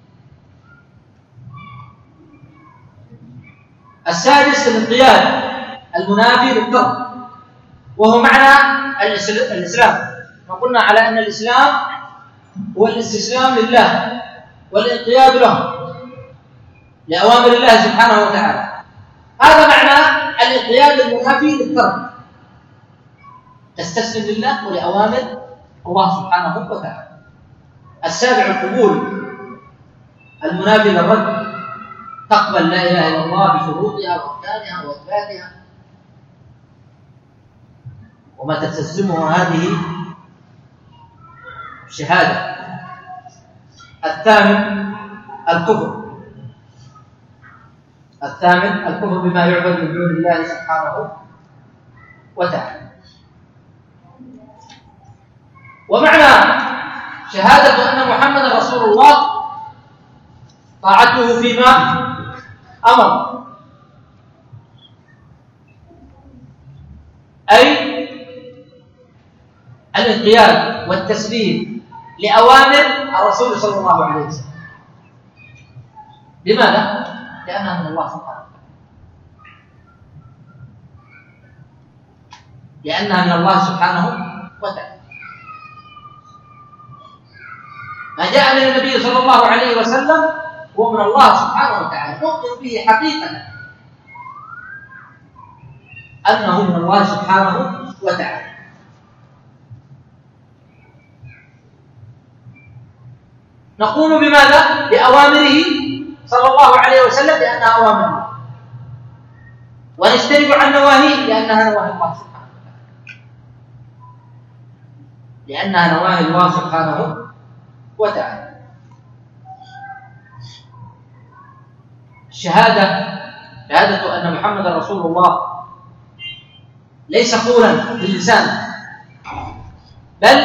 السادس الانقياد المنافي للترك، وهو معنى الإسلام. وقلنا على أن الإسلام هو الاستسلام لله والانقياد له لأوامر الله سبحانه وتعالى. هذا معنى الانقياد المنافي للترك، تستسلم لله ولأوامر الله سبحانه وتعالى. السابع القبول المنافي للرد، تقبل لا إله إلا الله بشروطها وأركانها وإثباتها وما تستلزمه هذه الشهادة. الثامن الكفر بما يعبد من دون الله سبحانه وتعالى. ومعنى شهادة أن محمد رسول الله طاعته فيما أمر، أي الانقياد والتسليم لأوامر الرسول صلى الله عليه وسلم. لماذا؟ لأنها من الله سبحانه وتعالى، لأنها من الله سبحانه وتعالى. ما جاء من النبي صلى الله عليه وسلم هو من الله سبحانه وتعالى، نؤمن به حقيقة أنه من الله سبحانه وتعالى. نقوم بماذا؟ بأوامره صلى الله عليه وسلم لأنها أوامر الله، ونجتنب عن نواهيه لأنها نواهي الله سبحانه وتعالى، لأنها نواهي الله سبحانه وتعالى. شهادة أن محمد رسول الله ليس قولا باللسان، بل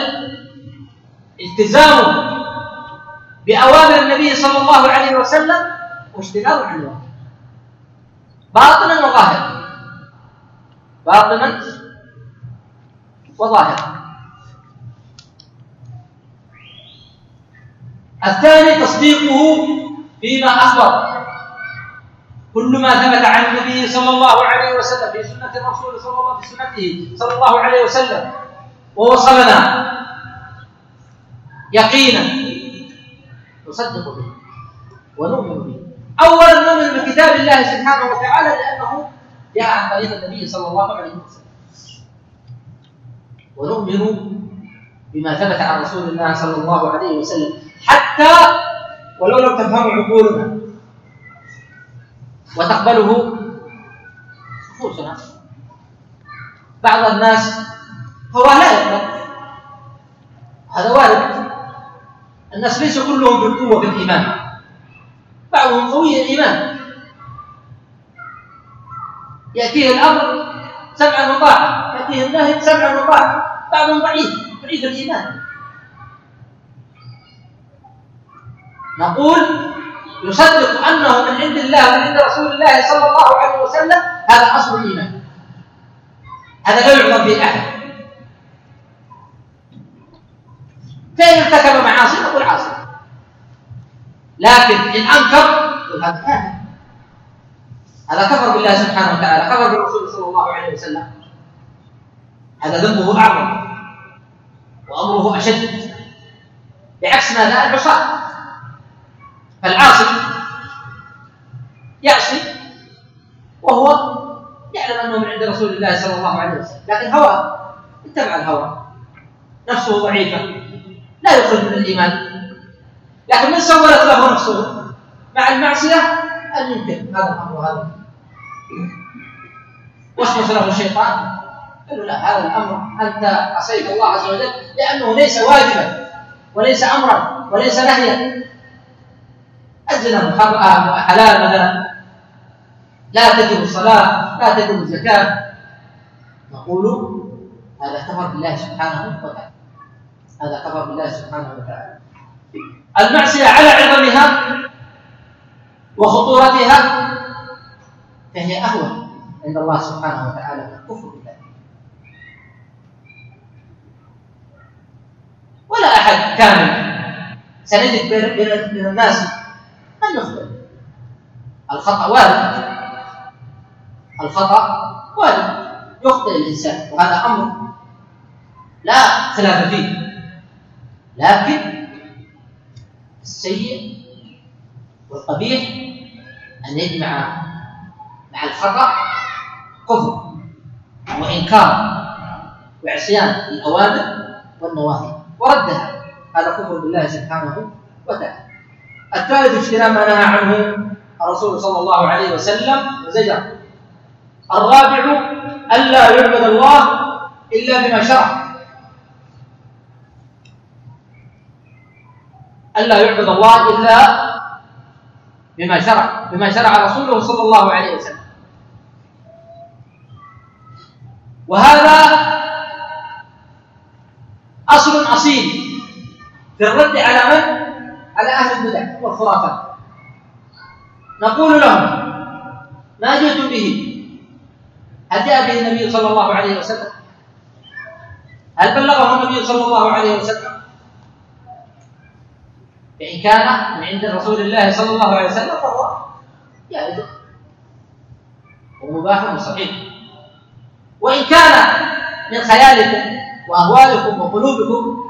التزام بأوامر النبي صلى الله عليه وسلم واجتناب عن الواقع، باطنا وظاهرا، باطنا وظاهرا. الثاني تصديقه فيما أخبر، كل ما ثبت عن النبي صلى الله عليه وسلم في سنة الرسول صلى الله عليه وسلم ووصلنا يقينا نصدق به ونؤمن به. أولا نؤمن بكتاب الله سبحانه وتعالى لأنه جاء عن طريق النبي صلى الله عليه وسلم، ونؤمن بما ثبت عن رسول الله صلى الله عليه وسلم حتى ولو لم تفهم عقولنا وتقبله نفوسنا. بعض الناس هو لا يقبل، هذا وارد. الناس ليس كلهم بالقوة في الإيمان، بعضهم قوي الإيمان، يأتيه الأمر سمعا وطاعة، يأتيه النهي سمعا وطاعة، بعضهم ضعيف الإيمان. نقول يصدق أنه من عند الله ومن عند رسول الله صلى الله عليه وسلم، هذا أصل الإيمان، هذا لا يعظم به أحد. فإن ارتكب معاصي نقول عاصي، لكن إن أنكر نقول هذا كافر، هذا كفر بالله سبحانه وتعالى، كفر بالرسول صلى الله عليه وسلم، هذا ذنبه أعظم وأمره أشد، بعكس ماذا؟ العصاة. فالعاصي يعصي وهو يعلم أنه من عند رسول الله صلى الله عليه وسلم، لكن هوى، اتبع الهوى، نفسه ضعيفة لا يخرج من الإيمان، لكن من سولت له نفسه مع المعصية أن ينكر هذا الأمر وهذا، وسوس له الشيطان قال له لا، هذا الأمر أنت عصيت الله عز وجل لأنه ليس واجبا وليس أمرا وليس نهيا. الزنا حلال مثلا، لا تجب الصلاة، لا تجب الزكاة، نقول هذا كفر بالله سبحانه وتعالى، هذا كفر بالله سبحانه وتعالى. المعصية على عظمها وخطورتها فهي أهون عند الله سبحانه وتعالى من الكفر بالله. ولا أحد كامل، سنجد بين الناس من يخطئ، الخطأ وارد، الخطأ وارد، يخطئ الإنسان وهذا أمر لا خلاف فيه، لكن السيء والقبيح أن يجمع مع الخطأ كفر وإنكار وعصيان الأوامر والنواهي وردها، هذا كفر بالله سبحانه وتعالى. الثالث اجتناب ما نهى عنه الرسول صلى الله عليه وسلم وزجر. الرابع ألا يعبد الله إلا بما شرع، ألا يعبد الله إلا بما شرع رسوله صلى الله عليه وسلم. وهذا أصل أصيل في الرد على من؟ على أهل البدع والخرافات. نقول لهم ما جئتم به هل جاء به النبي صلى الله عليه وسلم؟ هل بلغه النبي صلى الله عليه وسلم؟ فإن كان من عند رسول الله صلى الله عليه وسلم فهو جائز ومباح وصحيح، وإن كان من خيالكم وأهوالكم وقلوبكم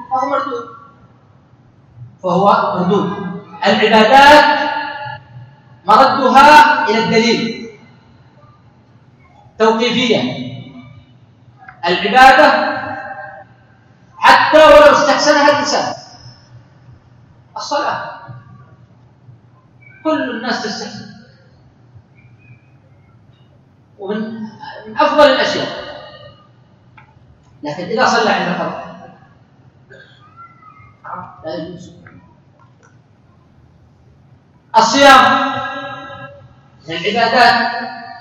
فهو مردود. العبادات مردها إلى الدليل، توقيفية. العبادة حتى ولو استحسنها الإنسان، الصلاة كل الناس تستحسن ومن أفضل الأشياء، لكن إذا صلى عند فرض لا يجوز. الصيام من العبادات،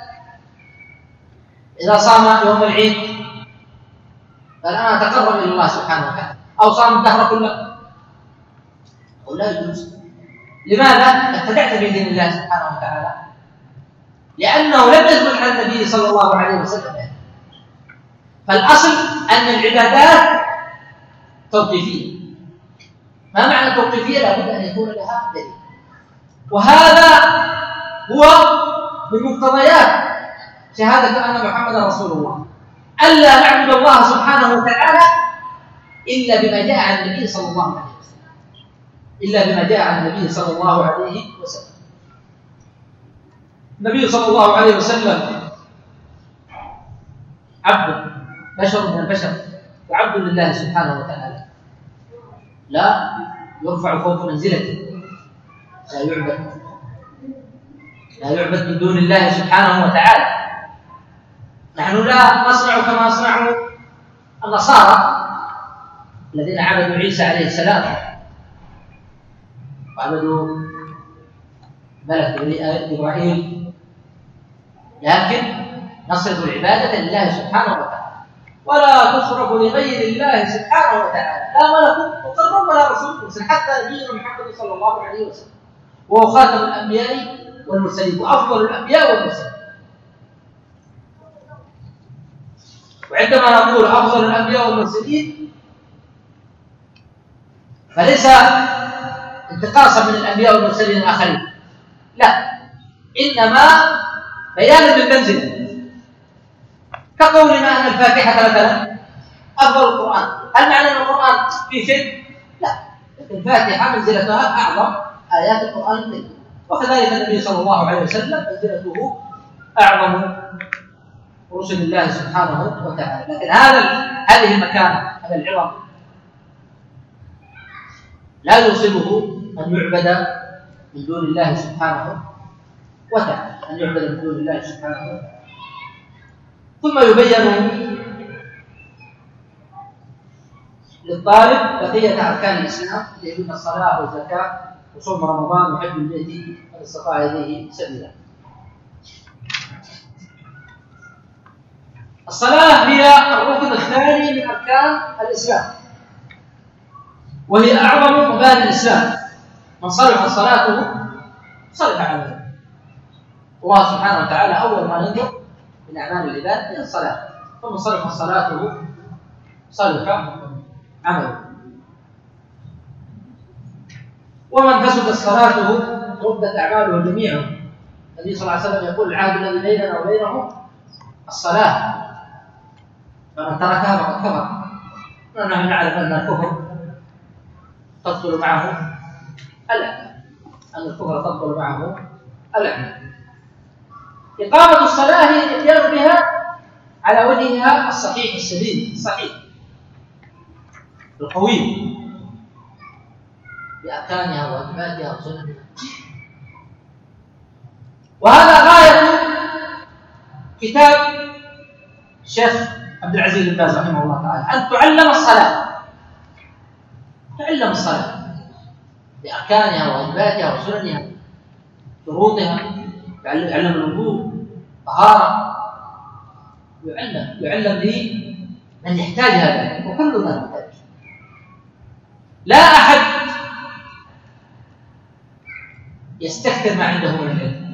إذا صام يوم العيد قال أنا أتقرب إلى الله سبحانه وتعالى، أو صام الدهر كله ولا يجوز. لماذا؟ ابتدعت في دين الله سبحانه وتعالى، لأنه لم يثبت عن النبي صلى الله عليه وسلم. فالأصل أن العبادات توقيفية. ما معنى توقيفية؟ لابد أن يكون لها دليل، وهذا هو من مقتضيات شهادة أن محمدا رسول الله، ألا نعبد الله سبحانه وتعالى إلا بما جاء عن النبي صلى الله عليه وسلم، إلا بما جاء عن النبي صلى الله عليه وسلم. النبي صلى الله عليه وسلم عبد بشر من البشر وعبد لله سبحانه وتعالى، لا يرفع فوق منزلته، لا يعبد من دون الله سبحانه وتعالى. نحن لا نصنع كما صنعوا النصارى الذين عبدوا عيسى عليه السلام وعبدوا ملك إبراهيم، لكن نصرف العبادة لله سبحانه وتعالى ولا تصرف لغير الله سبحانه وتعالى، لا ملك مقرب ولا رسول مرسل، حتى نبينا محمد صلى الله عليه وسلم وهو خاتم الأنبياء والمرسلين وأفضل الأنبياء والمرسلين. وعندما نقول أفضل الأنبياء والمرسلين فليس انتقاصا من الأنبياء والمرسلين الآخرين، لا، إنما بيانا بالمنزلة، كقولنا أن الفاتحة مثلا أفضل القرآن. هل معنى أن القرآن فيه شيء؟ لا، لكن الفاتحة منزلتها أعظم آيات القرآن الكريم، وكذلك النبي صلى الله عليه وسلم منزلته أعظم رسل الله سبحانه وتعالى. لكن هذه المكانة، هذا العظم لا يوصله أن يعبد من دون الله سبحانه وتعالى، أن يعبد من دون الله سبحانه وتعالى. ثم يبين للطالب بقية أركان الإسلام التي هي الصلاة والزكاة وصوم رمضان وحج البيت من استطاع إليه سبيلا. الصلاة هي الركن الثاني من أركان الإسلام، وهي أعظم مباني الإسلام. من صلح صلاته صلح عمله. الله سبحانه وتعالى أول ما ينظر من أعمال العباد هي الصلاة، فمن صلح صلاته صلح عمله، ومن فسدت صلاته ردت أعماله جميعا. النبي صلى الله عليه وسلم يقول العهد الذي بيننا وبينهم الصلاة، فمن تركها فقد كفر. ونحن نعرف أن الكفر تبطل معه الأعمال، أن الكفر تبطل معه الأعمال. إقامة الصلاة هي الإتيان بها على وجهها الصحيح السليم الصحيح القوي بأركانها وواجباتها وسننها. وهذا غاية كتاب الشيخ عبد العزيز بن باز رحمه الله تعالى، أن تعلم الصلاة، تعلم الصلاة بأركانها وواجباتها وسننها شروطها، يعلم الوضوء، طهارة، يعلم لمن يحتاج هذا، وكلنا نحتاج. لا أحد يستكثر ما عنده من العلم،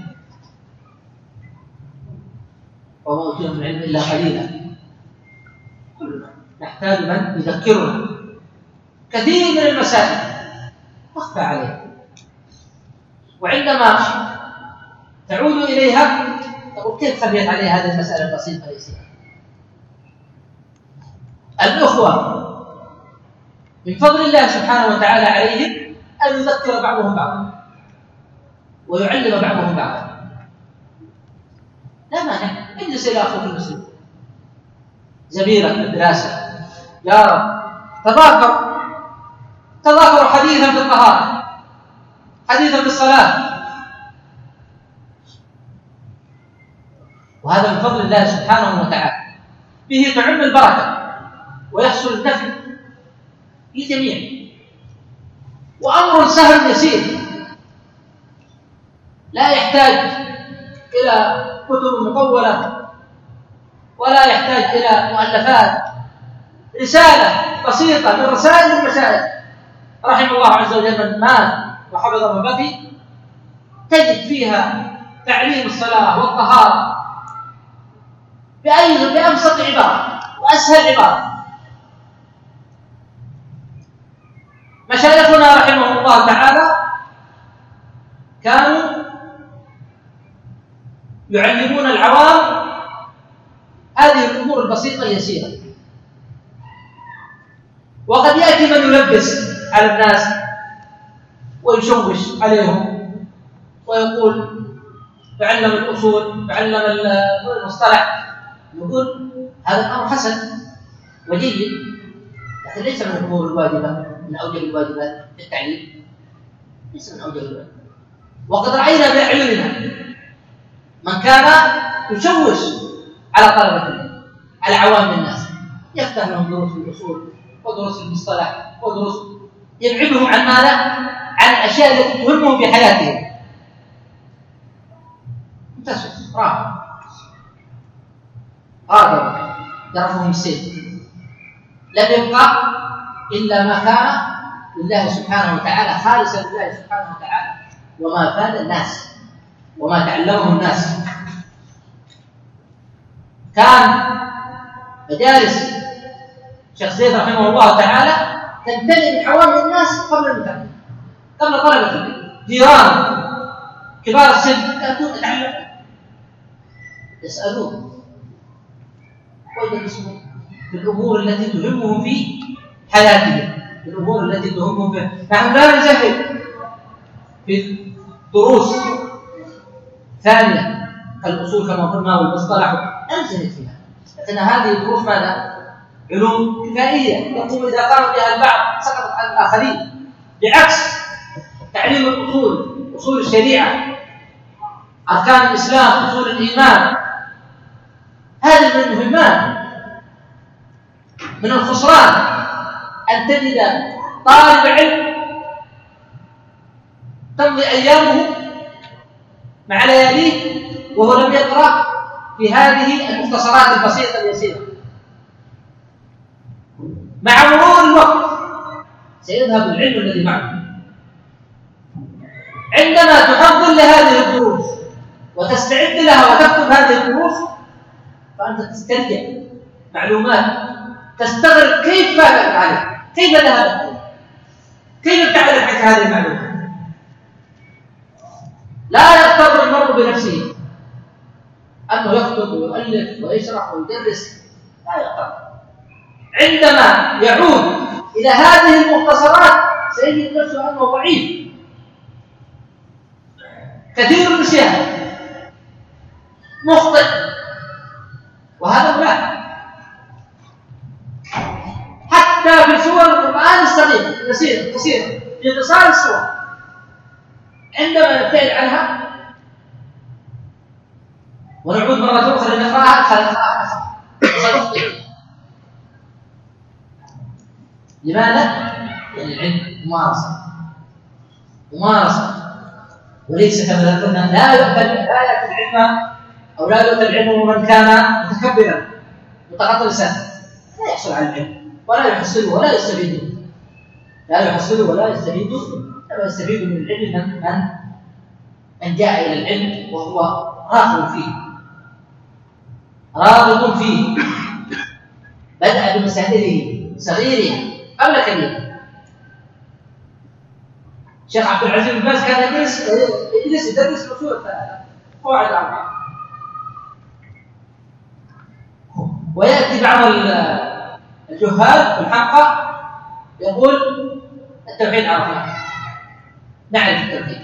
وما أوتيتم من العلم إلا قليلا. كلنا نحتاج من يذكرنا كثير من المسائل تخفى عليها، وعندما تعود إليها تقول كيف خبيت عليه هذه المسألة البسيطة اليسيرة. الأخوة من فضل الله سبحانه وتعالى عليهم أن يذكر بعضهم بعضا ويعلم بعضهم بعضا. لا مانع، اجلس إلى أخوك المسلم، زميلك في الدراسة، جارك، تذاكروا حديثا في الطهارة، حديثا في الصلاة، وهذا من فضل الله سبحانه وتعالى. به تعم البركة ويحصل النفع للجميع، وأمر سهل يسير، لا يحتاج إلى كتب مطولة ولا يحتاج إلى مؤلفات. رسالة بسيطة من رسائل المشايخ رحم الله عز وجل من مات وحفظ ما بقي، تجد فيها تعليم الصلاة والطهارة بأبسط عبارة وأسهل عبارة. مشايخنا رحمهم الله تعالى كانوا يعلمون العوام هذه الأمور البسيطة اليسيرة، وقد يأتي من يلبس على الناس ويشوش عليهم ويقول تعلم الأصول، تعلم المصطلح، يقول هذا الأمر حسن وجيد، لكن ليس من الأمور الواجبة، من أوجب الواجبات في التعليم، ليس من أوجب الواجبات. وقد رأينا بأعيننا من كان يشوش على طلبة العلم، على عوام الناس، يفتح لهم دروس في الأصول ودروس في المصطلح ودروس يبعدهم عن ماذا؟ عن الأشياء التي تهمهم في حياتهم. انتشر راغب درفهم السيف، لم يبقى إلا ما كان لله سبحانه وتعالى، خالصا لله سبحانه وتعالى، وما فاد الناس وما تعلمه الناس. كان مجالس شيخ زيد رحمه الله تعالى تمتلئ من عوام الناس قبل المتعلم، قبل طلبة العلم، جيران كبار السن يأتون يتعلمون، يسألون ويدرسون في الأمور التي تهمهم في حياتهم، في الأمور التي تهمهم فيها. نحن لا نزهد في دروس ثانية كالأصول كما قلنا والمصطلح، لا نزهد فيها، لكن هذه الدروس ماذا؟ علوم كفائية يقوم إذا قام بها البعض سقطت عن الآخرين، بعكس تعليم الأصول، أصول الشريعة، أركان الإسلام، أصول الإيمان، هذه من المهمات. من الخسران أن تجد طالب علم تمضي أيامه مع لياليه وهو لم يقرأ في هذه المختصرات البسيطة اليسيرة. مع مرور الوقت سيذهب العلم الذي معه. عندما تحضر لهذه الدروس وتستعد لها وتكتب هذه الدروس فأنت تسترجع معلومات، تستغرب كيف فاتت عليك، كيف ذهبت عليك، كيف ابتعدت عنك هذه المعلومات. لا يغتر المرء بنفسه أنه يكتب ويؤلف ويشرح ويدرس، لا يغتر. عندما يعود إلى هذه المختصرات سيجد نفسه أنه ضعيف، كثير النسيان، مخطئ، وهذا لا. حتى في سور القرآن الصغيرة القصيرة في قصار السور عندما نبتعد عنها ونعود مرة أخرى لنقرأها سنخطئ. لماذا؟ يعني العلم ممارسة، وليس كما قلنا لا يؤتى العلم أو لا يؤتى العلم من كان متكبرا متغطرسا، لا يحصل على العلم ولا يحصله ولا يستفيده، لا يحصله ولا يستفيده، لا يستفيد من العلم من جاء إلى العلم وهو راغب فيه، بدأ بمسائله صغيرها قبل كبيرها. الشيخ عبد العزيز بن باز كان يدرس اصول الثلاثه، قواعد اربعه، وياتي بعض الجهال والحمقى يقول التوحيد عرفناه، نعرف التوحيد.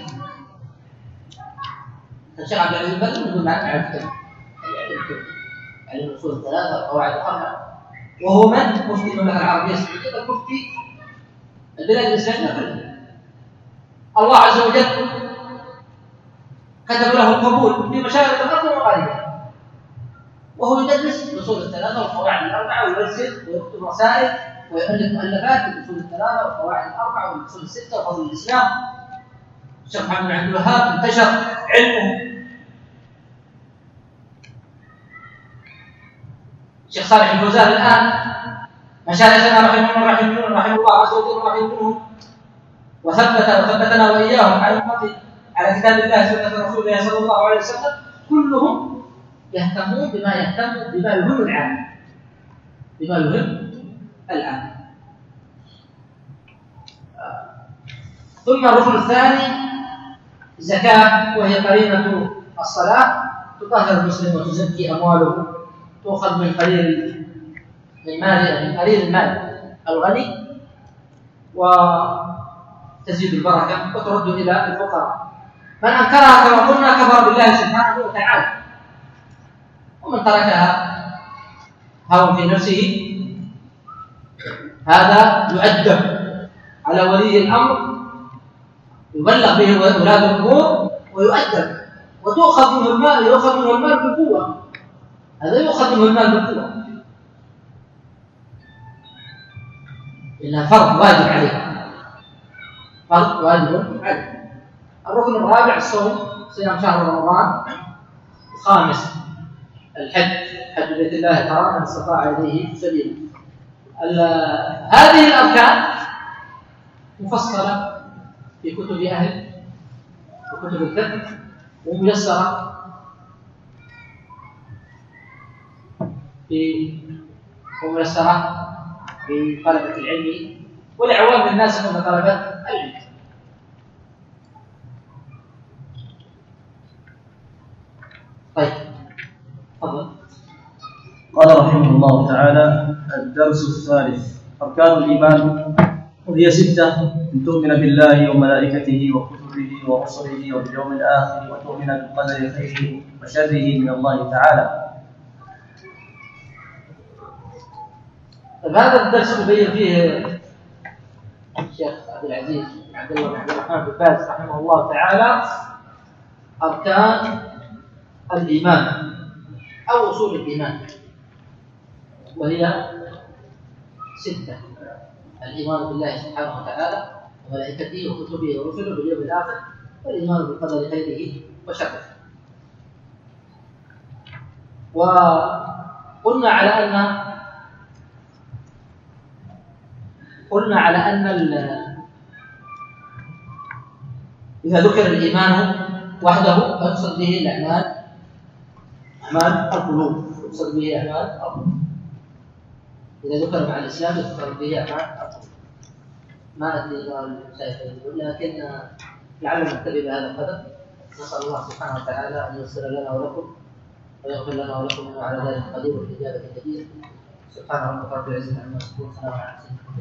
الشيخ عبد العزيز بن باز يقول نعرف التوحيد، علم الاصول الثلاثه والقواعد الاربعه، وهو من مفتي المملكه العربيه السعوديه ومفتي البلاد الاسلاميه كلها. الله عز وجل كتب له القبول في مشارق الارض ومغاربها، وهو يدرس الاصول الثلاثه والقواعد الاربعه ويرسل ويكتب رسائل ويؤلف مؤلفات في الاصول الثلاثه والقواعد الاربعه والاصول السته وفضل الاسلام. الشيخ محمد بن عبد الوهاب انتشر علمه. الشيخ صالح الفوزان الان مشايخنا رحمه الله عز وجل رحمه وثبتنا واياهم على كتاب الله سنه رسول الله صلى الله عليه وسلم، كلهم يهتمون بما يهم العام. ثم الركن الثاني الزكاه، وهي قرينه الصلاه، تطهر المسلم وتزكي امواله، تؤخذ من قليل المال الغني وتزيد البركة وترد إلى الفقراء. من أنكرها كما قلنا كفر بالله سبحانه وتعالى، ومن تركها هوى في نفسه هذا يؤدب على ولي الأمر، يبلغ به ولاة الأمور ويؤدب، وتؤخذ منه المال، يؤخذ منه المال بقوة. هذا يؤخذ منه المال بالقوة، إنها فرض واجب عليه، فرض واجب عليه. الركن الرابع الصوم، صيام شهر رمضان. الخامس الحج، حج بيت الله الحرام من استطاع إليه سبيلا. هذه الأركان مفصلة في كتب أهل وكتب الفقه، وميسرة في طلبة العلم ولعوام الناس من طلبة العلم. طيب تفضل. قال رحمه الله تعالى: الدرس الثالث: أركان الإيمان، وهي 6: أن تؤمن بالله وملائكته وكتبه ورسله وباليوم الآخر، وتؤمن بالقدر خيره وشره من الله تعالى. طيب هذا الدرس يبين فيه الشيخ عبد العزيز بن عبد الله بن عبد الرحمن بن باز رحمه الله تعالى أركان الإيمان أو أصول الإيمان، وهي 6: الإيمان بالله سبحانه وتعالى وملائكته وكتبه ورسله باليوم الآخر، والإيمان بالقدر خيره وشره. وقلنا على أن إذا ذكر الإيمان وحده فيقصد به الأعمال، أعمال القلوب، يقصد به أعمال القلوب. إذا ذكر مع الإسلام يقصد به أعمال القلوب. ما أدري ما المشايخ يقول، لكن لعلنا نكتفي بهذا القدر. نسأل الله سبحانه وتعالى أن ييسر لنا ولكم ويغفر لنا ولكم، إنه على ذلك قدير والإجابة جدير. سبحان ربك رب العزة عما يصفون، وسلام على المرسلين.